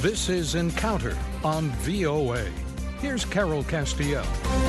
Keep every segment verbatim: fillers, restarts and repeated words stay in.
This is Encounter on V O A. Here's Carol Castiel.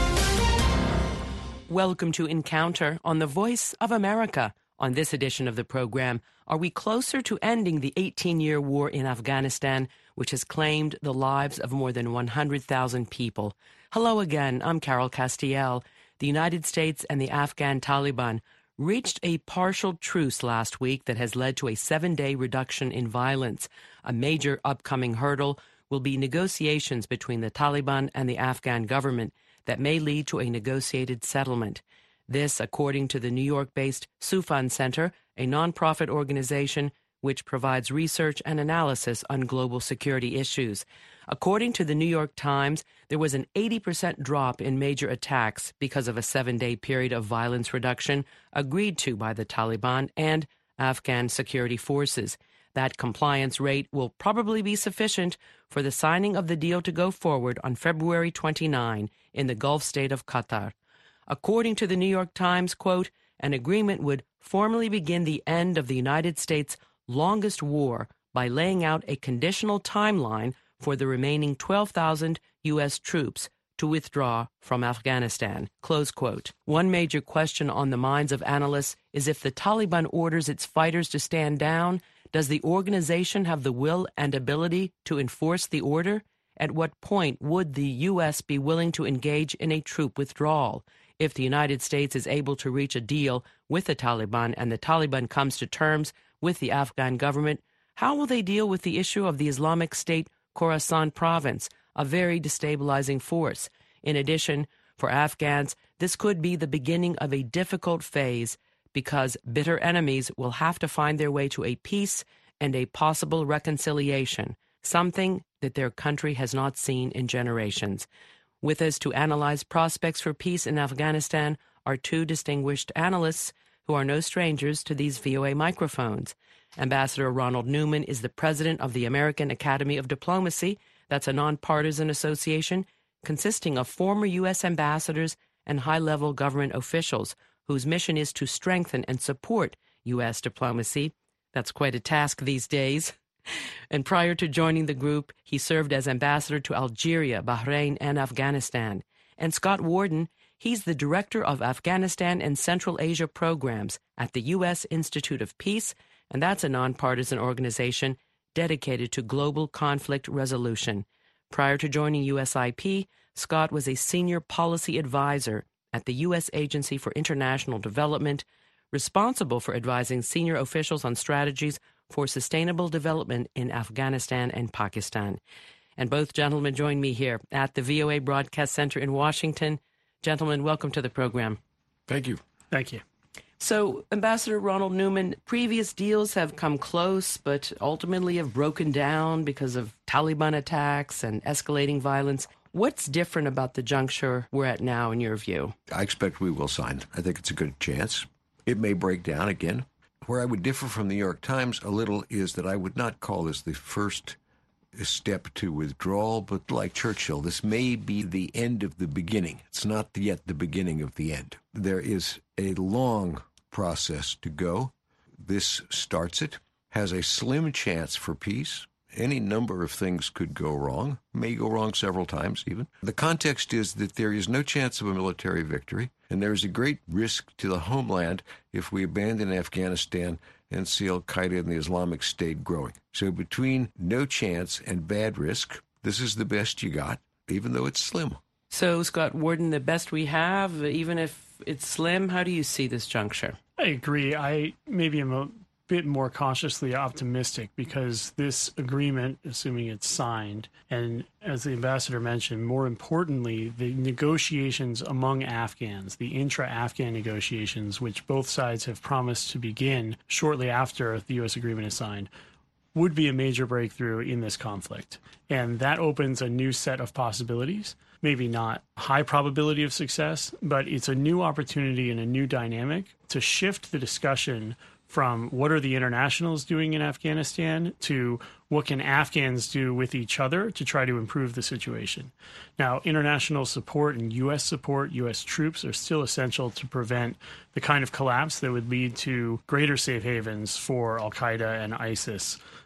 Welcome to Encounter on the Voice of America. On this edition of the program, are we closer to ending the eighteen-year war in Afghanistan, which has claimed the lives of more than one hundred thousand people? Hello again, I'm Carol Castiel. The United States and the Afghan Taliban reached a partial truce last week that has led to a seven-day reduction in violence. A major upcoming hurdle will be negotiations between the Taliban and the Afghan government that may lead to a negotiated settlement. This, according to the New York-based Soufan Center, a nonprofit organization which provides research and analysis on global security issues. According to the New York Times, there was an eighty percent drop in major attacks because of a seven-day period of violence reduction agreed to by the Taliban and Afghan security forces. That compliance rate will probably be sufficient for the signing of the deal to go forward on February twenty-ninth in the Gulf state of Qatar. According to the New York Times, quote, an agreement would formally begin the end of the United States' longest war by laying out a conditional timeline for the remaining twelve thousand U S troops to withdraw from Afghanistan, close quote. One major question on the minds of analysts is if the Taliban orders its fighters to stand down, does the organization have the will and ability to enforce the order? At what point would the U S be willing to engage in a troop withdrawal? If the United States is able to reach a deal with the Taliban and the Taliban comes to terms with the Afghan government, how will they deal with the issue of the Islamic State Khorasan province, a very destabilizing force? In addition, for Afghans, this could be the beginning of a difficult phase because bitter enemies will have to find their way to a peace and a possible reconciliation, something that their country has not seen in generations. With us to analyze prospects for peace in Afghanistan are two distinguished analysts who are no strangers to these V O A microphones. Ambassador Ronald Newman is the president of the American Academy of Diplomacy. That's a nonpartisan association consisting of former U S ambassadors and high-level government officials whose mission is to strengthen and support U S diplomacy. That's quite a task these days. And prior to joining the group, he served as ambassador to Algeria, Bahrain, and Afghanistan. And Scott Worden, he's the director of Afghanistan and Central Asia programs at the U S Institute of Peace, and that's a nonpartisan organization dedicated to global conflict resolution. Prior to joining U S I P, Scott was a senior policy advisor at the U S Agency for International Development, responsible for advising senior officials on strategies for sustainable development in Afghanistan and Pakistan. And both gentlemen join me here at the V O A Broadcast Center in Washington. Gentlemen, welcome to the program. Thank you. Thank you. So, Ambassador Ronald Newman, previous deals have come close, but ultimately have broken down because of Taliban attacks and escalating violence. What's different about the juncture we're at now, in your view? I expect we will sign. I think it's a good chance. It may break down again. Where I would differ from the New York Times a little is that I would not call this the first step to withdrawal, but like Churchill, this may be the end of the beginning. It's not yet the beginning of the end. There is a long process to go. This starts it, has a slim chance for peace. Any number of things could go wrong, may go wrong several times even. The context is that there is no chance of a military victory, and there is a great risk to the homeland if we abandon Afghanistan and see al-Qaeda and the Islamic State growing. So between no chance and bad risk, this is the best you got, even though it's slim. So, Scott Worden, the best we have, even if it's slim, how do you see this juncture? I agree. I maybe am a bit more cautiously optimistic because this agreement, assuming it's signed, and as the ambassador mentioned, more importantly, the negotiations among Afghans, the intra-Afghan negotiations, which both sides have promised to begin shortly after the U S agreement is signed, would be a major breakthrough in this conflict. And that opens a new set of possibilities. Maybe not high probability of success, but it's a new opportunity and a new dynamic to shift the discussion from what are the internationals doing in Afghanistan to what can Afghans do with each other to try to improve the situation. Now, international support and U S support, U S troops are still essential to prevent the kind of collapse that would lead to greater safe havens for al-Qaeda and ISIS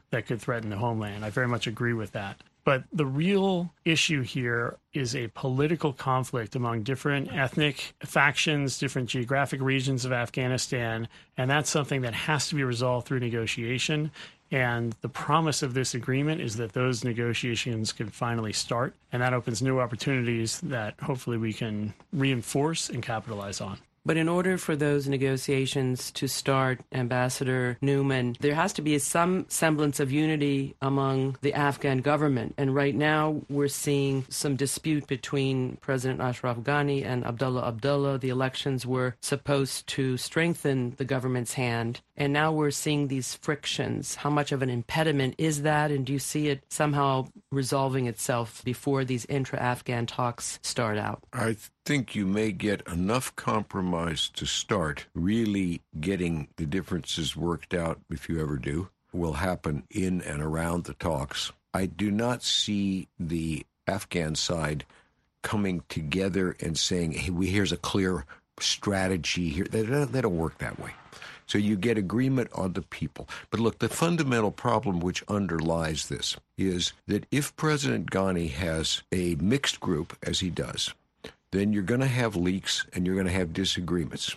that could threaten the homeland. I very much agree with that. But the real issue here is a political conflict among different ethnic factions, different geographic regions of Afghanistan, and that's something that has to be resolved through negotiation. And the promise of this agreement is that those negotiations can finally start, and that opens new opportunities that hopefully we can reinforce and capitalize on. But in order for those negotiations to start, Ambassador Newman, there has to be some semblance of unity among the Afghan government. And right now we're seeing some dispute between President Ashraf Ghani and Abdullah Abdullah. The elections were supposed to strengthen the government's hand. And now we're seeing these frictions. How much of an impediment is that? And do you see it somehow resolving itself before these intra-Afghan talks start out? I think you may get enough compromise to start. Really getting the differences worked out, if you ever do, will happen in and around the talks. I do not see the Afghan side coming together and saying, hey, we, here's a clear strategy here. They don't, they don't work that way. So you get agreement on the people. But look, the fundamental problem which underlies this is that if President Ghani has a mixed group, as he does, then you're going to have leaks and you're going to have disagreements.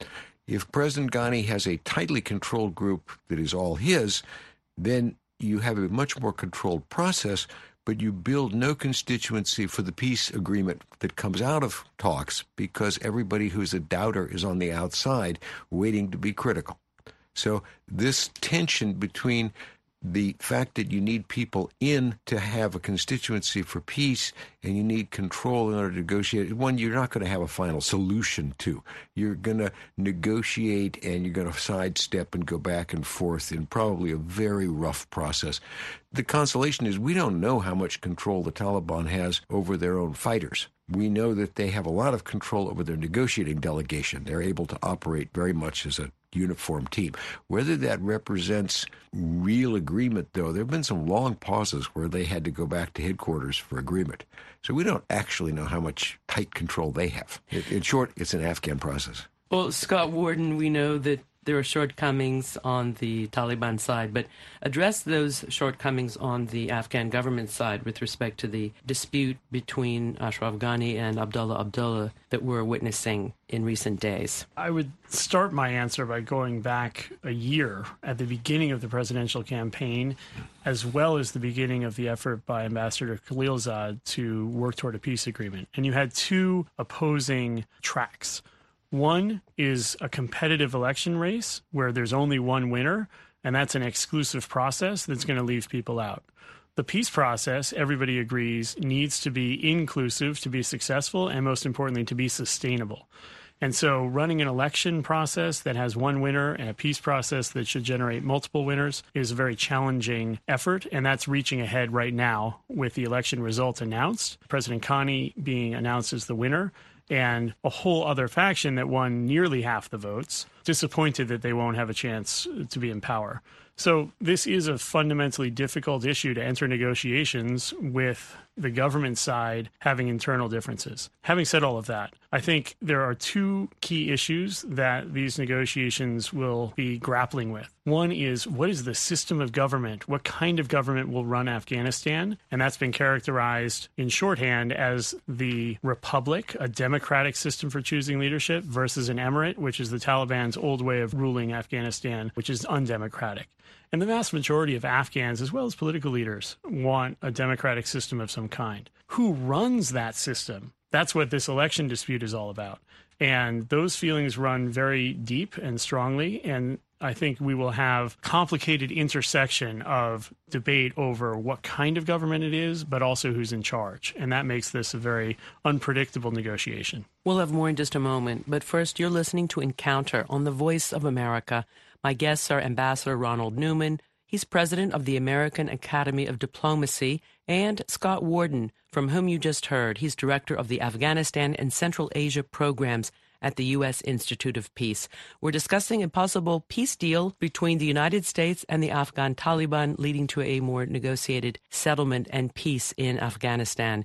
If President Ghani has a tightly controlled group that is all his, then you have a much more controlled process, but you build no constituency for the peace agreement that comes out of talks because everybody who's a doubter is on the outside waiting to be critical. So this tension between the fact that you need people in to have a constituency for peace and you need control in order to negotiate, one, you're not going to have a final solution to. You're going to negotiate and you're going to sidestep and go back and forth in probably a very rough process. The consolation is we don't know how much control the Taliban has over their own fighters. We know that they have a lot of control over their negotiating delegation. They're able to operate very much as a uniform team. Whether that represents real agreement, though, there have been some long pauses where they had to go back to headquarters for agreement. So we don't actually know how much tight control they have. In short, it's an Afghan process. Well, Scott Worden, we know that there are shortcomings on the Taliban side, but address those shortcomings on the Afghan government side with respect to the dispute between Ashraf Ghani and Abdullah Abdullah that we're witnessing in recent days. I would start my answer by going back a year at the beginning of the presidential campaign, as well as the beginning of the effort by Ambassador Khalilzad to work toward a peace agreement. And you had two opposing tracks. One is a competitive election race where there's only one winner, and that's an exclusive process that's going to leave people out. The peace process, everybody agrees, needs to be inclusive to be successful and, most importantly, to be sustainable. And so running an election process that has one winner and a peace process that should generate multiple winners is a very challenging effort, and that's reaching ahead right now with the election results announced, President Ghani being announced as the winner, and a whole other faction that won nearly half the votes, disappointed that they won't have a chance to be in power. So this is a fundamentally difficult issue to enter negotiations with the government side having internal differences. Having said all of that, I think there are two key issues that these negotiations will be grappling with. One is, what is the system of government? What kind of government will run Afghanistan? And that's been characterized in shorthand as the republic, a democratic system for choosing leadership, versus an emirate, which is the Taliban's old way of ruling Afghanistan, which is undemocratic. And the vast majority of Afghans, as well as political leaders, want a democratic system of some kind. Who runs that system? That's what this election dispute is all about. And those feelings run very deep and strongly, and I think we will have complicated intersection of debate over what kind of government it is, but also who's in charge. And that makes this a very unpredictable negotiation. We'll have more in just a moment, but first you're listening to Encounter on the Voice of America. My guests are Ambassador Ronald Newman. He's president of the American Academy of Diplomacy, and Scott Worden, from whom you just heard. He's director of the Afghanistan and Central Asia programs at the U S Institute of Peace. We're discussing a possible peace deal between the United States and the Afghan Taliban, leading to a more negotiated settlement and peace in Afghanistan.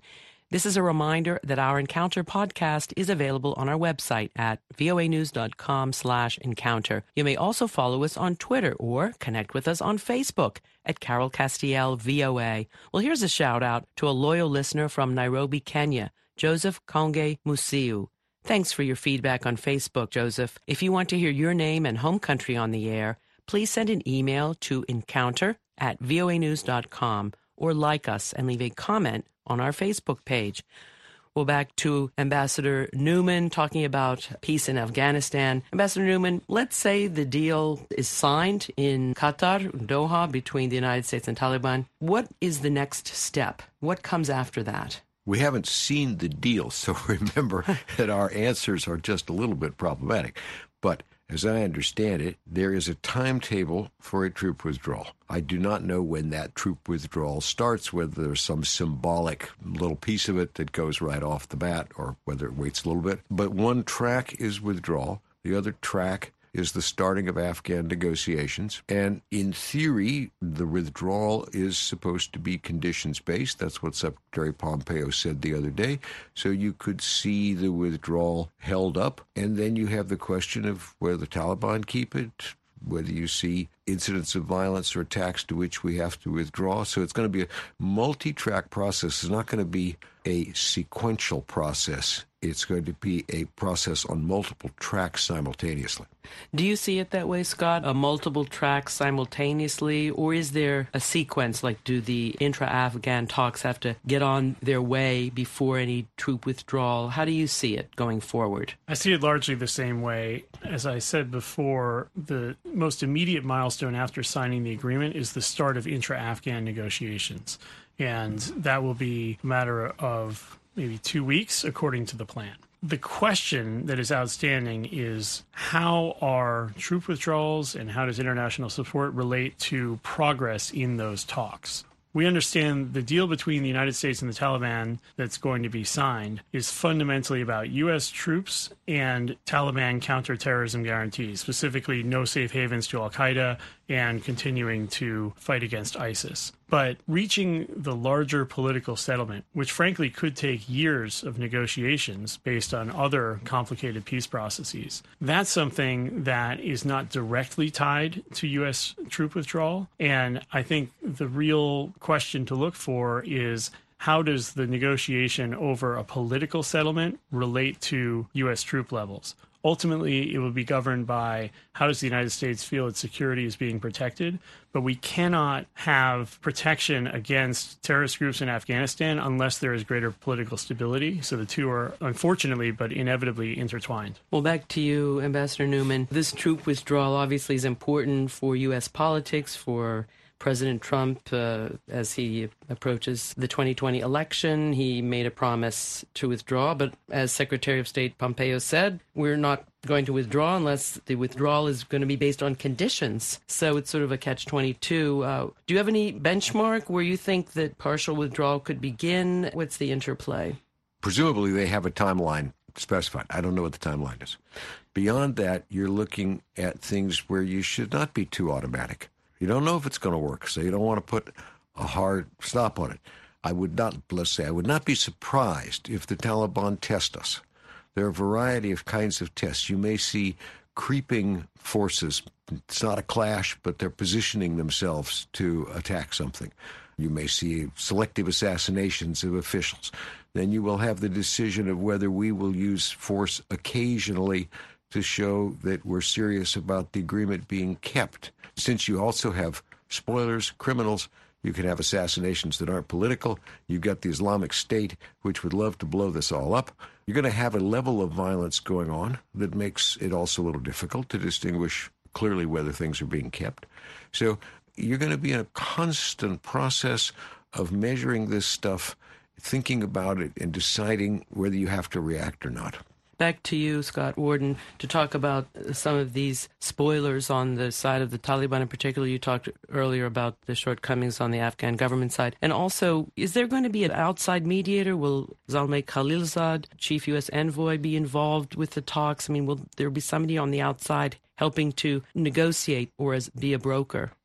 This is a reminder that our Encounter podcast is available on our website at voanews.com slash encounter. You may also follow us on Twitter or connect with us on Facebook at Carol Castiel V O A. Well, here's a shout out to a loyal listener from Nairobi, Kenya, Joseph Konge Musiu. Thanks for your feedback on Facebook, Joseph. If you want to hear your name and home country on the air, please send an email to encounter at voanews dot com or like us and leave a comment on our Facebook page. Well, back to Ambassador Newman talking about peace in Afghanistan. Ambassador Newman, let's say the deal is signed in Qatar, Doha, between the United States and Taliban. What is the next step? What comes after that? We haven't seen the deal, so remember that our answers are just a little bit problematic. But as I understand it, there is a timetable for a troop withdrawal. I do not know when that troop withdrawal starts, whether there's some symbolic little piece of it that goes right off the bat or whether it waits a little bit. But one track is withdrawal. The other track is the starting of Afghan negotiations. And in theory, the withdrawal is supposed to be conditions-based. That's what Secretary Pompeo said the other day. So you could see the withdrawal held up. And then you have the question of whether the Taliban keep it, whether you see incidents of violence or attacks to which we have to withdraw. So it's going to be a multi-track process. It's not going to be a sequential process. It's going to be a process on multiple tracks simultaneously. Do you see it that way, Scott? A multiple tracks simultaneously? Or is there a sequence? Like, do the intra-Afghan talks have to get on their way before any troop withdrawal? How do you see it going forward? I see it largely the same way. As I said before, the most immediate milestone after signing the agreement is the start of intra-Afghan negotiations. And that will be a matter of maybe two weeks, according to the plan. The question that is outstanding is how are troop withdrawals and how does international support relate to progress in those talks? We understand the deal between the United States and the Taliban that's going to be signed is fundamentally about U S troops and Taliban counterterrorism guarantees, specifically no safe havens to al-Qaeda and continuing to fight against ISIS. But reaching the larger political settlement, which frankly could take years of negotiations based on other complicated peace processes, that's something that is not directly tied to U S troop withdrawal. And I think the real question to look for is how does the negotiation over a political settlement relate to U S troop levels? Ultimately, it will be governed by how does the United States feel its security is being protected, but we cannot have protection against terrorist groups in Afghanistan unless there is greater political stability. So the two are, unfortunately, but inevitably intertwined. Well, back to you, Ambassador Newman. This troop withdrawal obviously is important for U S politics, for President Trump, uh, as he approaches the twenty twenty election, he made a promise to withdraw. But as Secretary of State Pompeo said, we're not going to withdraw unless the withdrawal is going to be based on conditions. So it's sort of a catch twenty-two. Uh, do you have any benchmark where you think that partial withdrawal could begin? What's the interplay? Presumably they have a timeline specified. I don't know what the timeline is. Beyond that, you're looking at things where you should not be too automatic. You don't know if it's going to work, so you don't want to put a hard stop on it. I would not, let's say, I would not be surprised if the Taliban test us. There are a variety of kinds of tests. You may see creeping forces. It's not a clash, but they're positioning themselves to attack something. You may see selective assassinations of officials. Then you will have the decision of whether we will use force occasionally to show that we're serious about the agreement being kept. Since you also have spoilers, criminals, you can have assassinations that aren't political. You've got the Islamic State, which would love to blow this all up. You're going to have a level of violence going on that makes it also a little difficult to distinguish clearly whether things are being kept. So you're going to be in a constant process of measuring this stuff, thinking about it, and deciding whether you have to react or not. Back to you, Scott Worden, to talk about some of these spoilers on the side of the Taliban in particular. You talked earlier about the shortcomings on the Afghan government side. And also, is there going to be an outside mediator? Will Zalmay Khalilzad, chief U S envoy, be involved with the talks? I mean, will there be somebody on the outside helping to negotiate or as be a broker?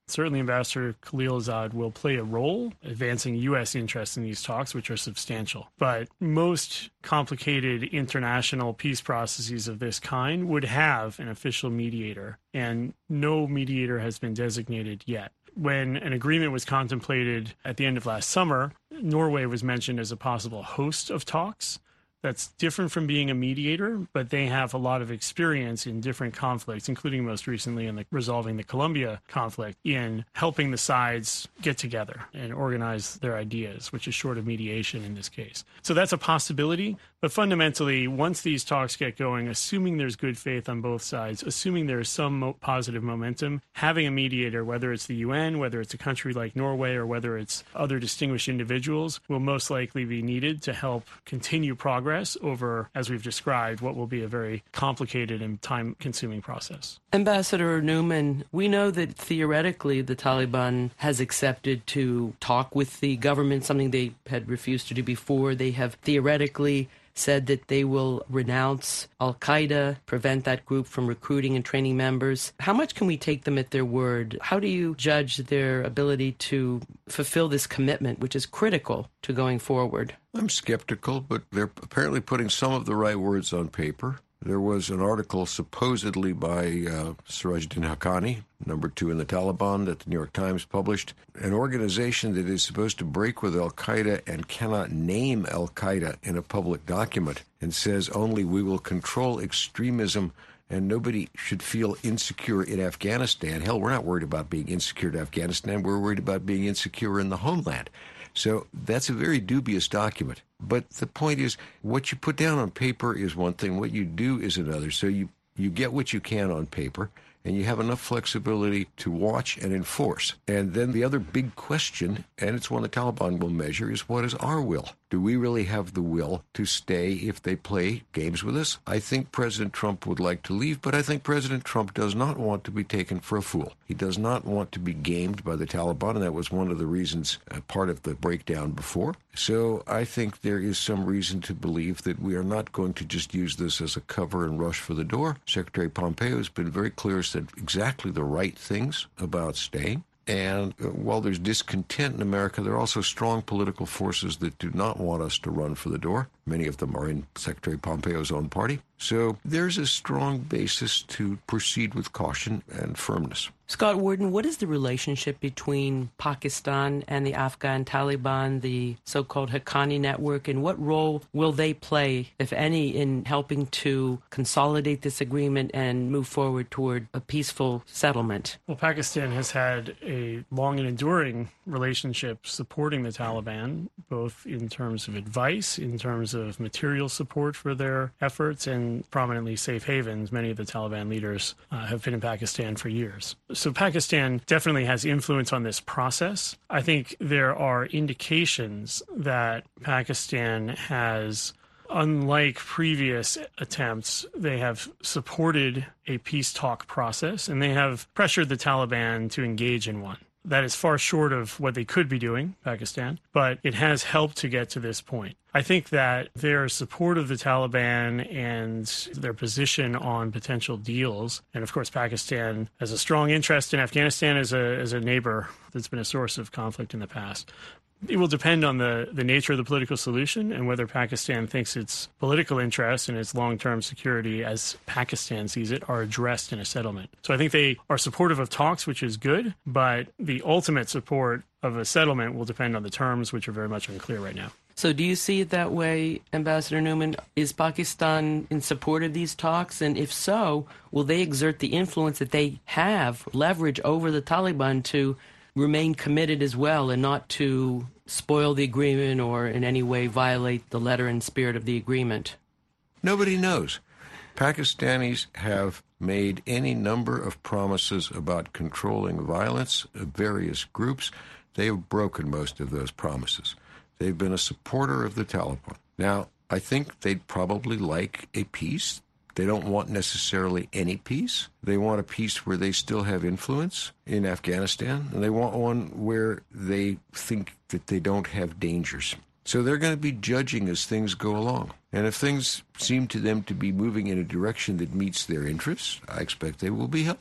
Certainly, Ambassador Khalilzad will play a role advancing U S interests in these talks, which are substantial. But most complicated international peace processes of this kind would have an official mediator, and no mediator has been designated yet. When an agreement was contemplated at the end of last summer, Norway was mentioned as a possible host of talks. That's different from being a mediator, but they have a lot of experience in different conflicts, including most recently in the, resolving the Colombia conflict, in helping the sides get together and organize their ideas, which is short of mediation in this case. So that's a possibility. But fundamentally, once these talks get going, assuming there's good faith on both sides, assuming there's some mo- positive momentum, having a mediator, whether it's the U N, whether it's a country like Norway, or whether it's other distinguished individuals, will most likely be needed to help continue progress over, as we've described, what will be a very complicated and time-consuming process. Ambassador Newman, we know that theoretically the Taliban has accepted to talk with the government, something they had refused to do before. They have theoretically said that they will renounce al-Qaeda, prevent that group from recruiting and training members. How much can we take them at their word? How do you judge their ability to fulfill this commitment, which is critical to going forward? I'm skeptical, but they're apparently putting some of the right words on paper. There was an article supposedly by uh, Sirajuddin Haqqani, number two in the Taliban, that the New York Times published. An organization that is supposed to break with al-Qaeda and cannot name al-Qaeda in a public document, and says only we will control extremism and nobody should feel insecure in Afghanistan. Hell, we're not worried about being insecure in Afghanistan. We're worried about being insecure in the homeland. So that's a very dubious document. But the point is, what you put down on paper is one thing. What you do is another. So you, you get what you can on paper, and you have enough flexibility to watch and enforce. And then the other big question, and it's one the Taliban will measure, is what is our will? Do we really have the will to stay if they play games with us? I think President Trump would like to leave, but I think President Trump does not want to be taken for a fool. He does not want to be gamed by the Taliban, and that was one of the reasons, uh, part of the breakdown before. So I think there is some reason to believe that we are not going to just use this as a cover and rush for the door. Secretary Pompeo has been very clear, said exactly the right things about staying. And uh, while there's discontent in America, there are also strong political forces that do not want us to run for the door. Many of them are in Secretary Pompeo's own party. So there's a strong basis to proceed with caution and firmness. Scott Worden, what is the relationship between Pakistan and the Afghan Taliban, the so-called Haqqani network, and what role will they play, if any, in helping to consolidate this agreement and move forward toward a peaceful settlement? Well, Pakistan has had a long and enduring relationship supporting the Taliban, both in terms of advice, in terms of material support for their efforts, and prominently safe havens. Many of the Taliban leaders uh, have been in Pakistan for years. So Pakistan definitely has influence on this process. I think there are indications that Pakistan has, unlike previous attempts, they have supported a peace talk process, and they have pressured the Taliban to engage in one. That is far short of what they could be doing, Pakistan, but it has helped to get to this point. I think that their support of the Taliban and their position on potential deals, and of course Pakistan has a strong interest in Afghanistan as a as a neighbor that's been a source of conflict in the past. It will depend on the, the nature of the political solution and whether Pakistan thinks its political interests and its long-term security, as Pakistan sees it, are addressed in a settlement. So I think they are supportive of talks, which is good, but the ultimate support of a settlement will depend on the terms, which are very much unclear right now. So do you see it that way, Ambassador Newman? Is Pakistan in support of these talks? And if so, will they exert the influence that they have, leverage over the Taliban to remain committed as well and not to spoil the agreement or in any way violate the letter and spirit of the agreement? Nobody knows. Pakistanis have made any number of promises about controlling violence of various groups. They have broken most of those promises. They've been a supporter of the Taliban. Now, I think they'd probably like a peace. They don't want necessarily any peace. They want a peace where they still have influence in Afghanistan, and they want one where they think that they don't have dangers. So they're going to be judging as things go along. And if things seem to them to be moving in a direction that meets their interests, I expect they will be helpful.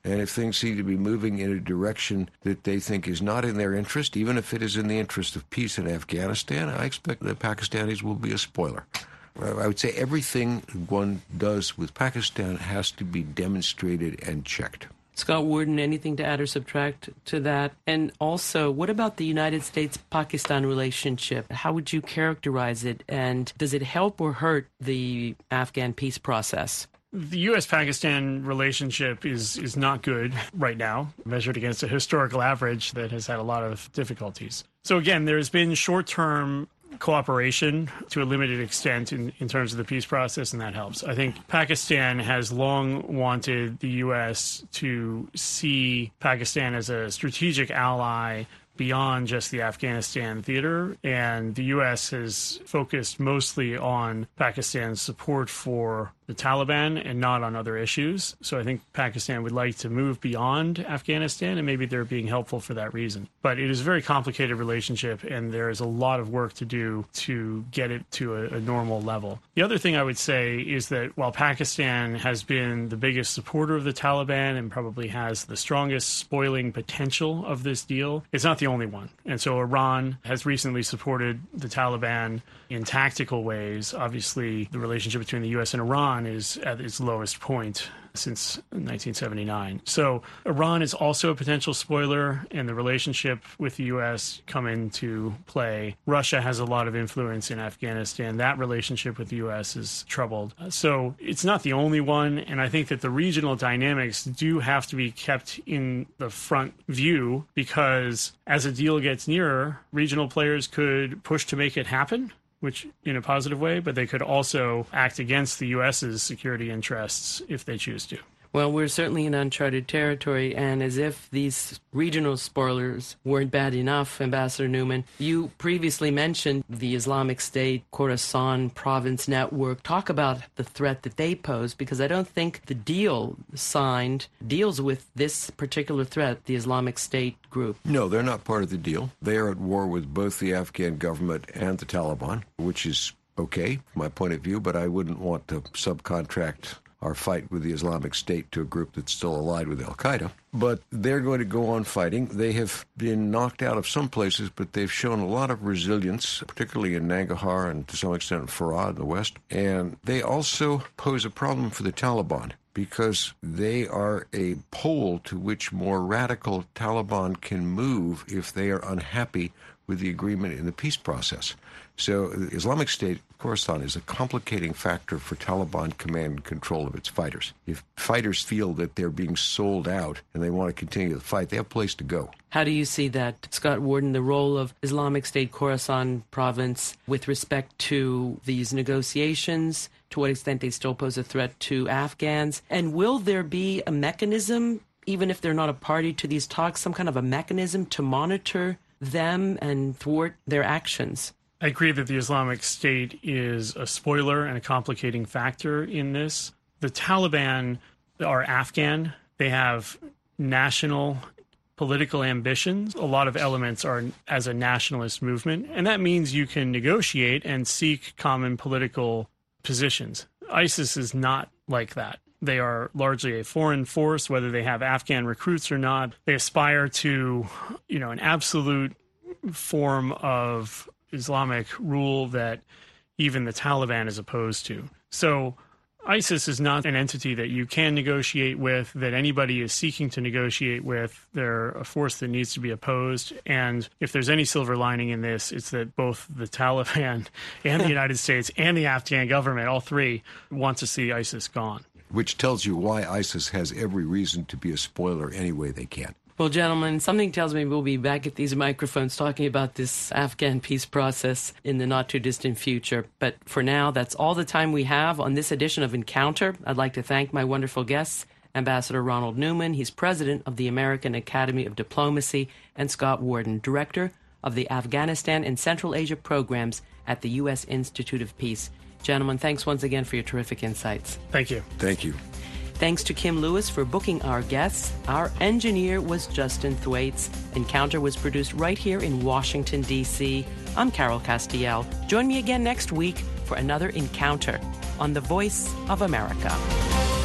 And if things seem to be moving in a direction that they think is not in their interest, even if it is in the interest of peace in Afghanistan, I expect the Pakistanis will be a spoiler. I would say everything one does with Pakistan has to be demonstrated and checked. Scott Worden, anything to add or subtract to that? And also, what about the United States-Pakistan relationship? How would you characterize it? And does it help or hurt the Afghan peace process? The U S Pakistan relationship is, is not good right now, measured against a historical average that has had a lot of difficulties. So again, there's been short-term cooperation to a limited extent in, in terms of the peace process, and that helps. I think Pakistan has long wanted the U S to see Pakistan as a strategic ally beyond just the Afghanistan theater, and the U S has focused mostly on Pakistan's support for the Taliban and not on other issues. So I think Pakistan would like to move beyond Afghanistan, and maybe they're being helpful for that reason. But it is a very complicated relationship, and there is a lot of work to do to get it to a, a normal level. The other thing I would say is that while Pakistan has been the biggest supporter of the Taliban and probably has the strongest spoiling potential of this deal, it's not the only one. And so Iran has recently supported the Taliban in tactical ways. Obviously, the relationship between the U S and Iran is at its lowest point since nineteen seventy-nine. So Iran is also a potential spoiler, and the relationship with the U S come into play. Russia has a lot of influence in Afghanistan. That relationship with the U S is troubled. So it's not the only one, and I think that the regional dynamics do have to be kept in the front view, because as a deal gets nearer, regional players could push to make it happen, which in a positive way, but they could also act against the U S's security interests if they choose to. Well, we're certainly in uncharted territory, and as if these regional spoilers weren't bad enough, Ambassador Newman, you previously mentioned the Islamic State Khorasan province network. Talk about the threat that they pose, because I don't think the deal signed deals with this particular threat, the Islamic State group. No, they're not part of the deal. They are at war with both the Afghan government and the Taliban, which is okay from my point of view, but I wouldn't want to subcontract our fight with the Islamic State to a group that's still allied with al-Qaeda. But they're going to go on fighting. They have been knocked out of some places, but they've shown a lot of resilience, particularly in Nangarhar and to some extent in Farah in the west. And they also pose a problem for the Taliban, because they are a pole to which more radical Taliban can move if they are unhappy with the agreement in the peace process. So the Islamic State Khorasan is a complicating factor for Taliban command and control of its fighters. If fighters feel that they're being sold out and they want to continue the fight, they have a place to go. How do you see that, Scott Worden, the role of Islamic State Khorasan province with respect to these negotiations? To what extent they still pose a threat to Afghans? And will there be a mechanism, even if they're not a party to these talks, some kind of a mechanism to monitor them and thwart their actions? I agree that the Islamic State is a spoiler and a complicating factor in this. The Taliban are Afghan. They have national political ambitions. A lot of elements are as a nationalist movement, and that means you can negotiate and seek common political positions. ISIS is not like that. They are largely a foreign force, whether they have Afghan recruits or not. They aspire to, you know, an absolute form of Islamic rule that even the Taliban is opposed to. So ISIS is not an entity that you can negotiate with, that anybody is seeking to negotiate with. They're a force that needs to be opposed. And if there's any silver lining in this, it's that both the Taliban and the United States and the Afghan government, all three, want to see ISIS gone. Which tells you why ISIS has every reason to be a spoiler any way they can. Well, gentlemen, something tells me we'll be back at these microphones talking about this Afghan peace process in the not-too-distant future. But for now, that's all the time we have on this edition of Encounter. I'd like to thank my wonderful guests, Ambassador Ronald Newman. He's president of the American Academy of Diplomacy, and Scott Worden, director of the Afghanistan and Central Asia programs at the U S Institute of Peace. Gentlemen, thanks once again for your terrific insights. Thank you. Thank you. Thanks to Kim Lewis for booking our guests. Our engineer was Justin Thwaites. Encounter was produced right here in Washington, D C I'm Carol Castiel. Join me again next week for another Encounter on the Voice of America.